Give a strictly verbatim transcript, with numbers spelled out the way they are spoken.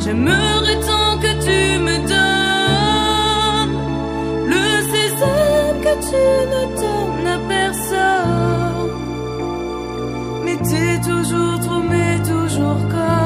J'aimerais tant que tu me donnes le sésame que tu ne donnes à personne. Mais t'es toujours trop, mais toujours comme